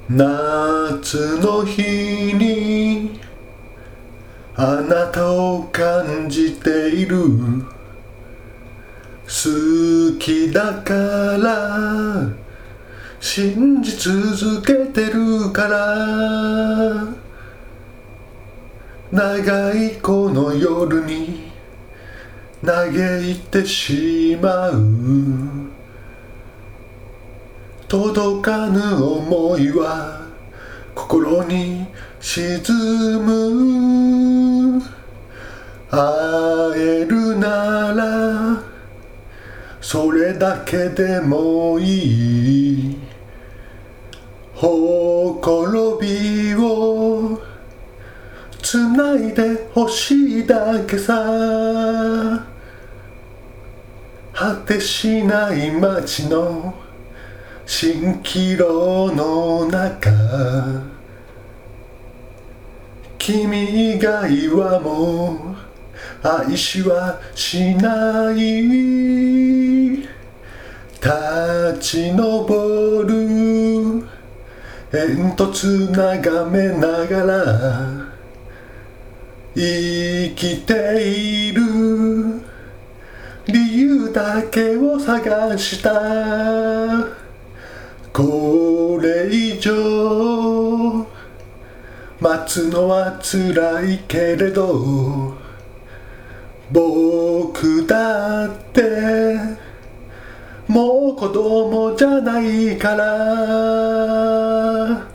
夏の日にあなたを感じている。好きだから信じ続けてるから。長いこの夜に嘆いてしまう。届かぬ想いは心に沈む。会えるならそれだけでもいい。ほころびをつないでほしいだけさ。果てしない街の蜃気楼の中、君以外はもう愛しはしない。立ち上る煙突眺めながら生きている理由だけを探した。これ以上待つのは辛いけれど、僕だってもう子供じゃないから。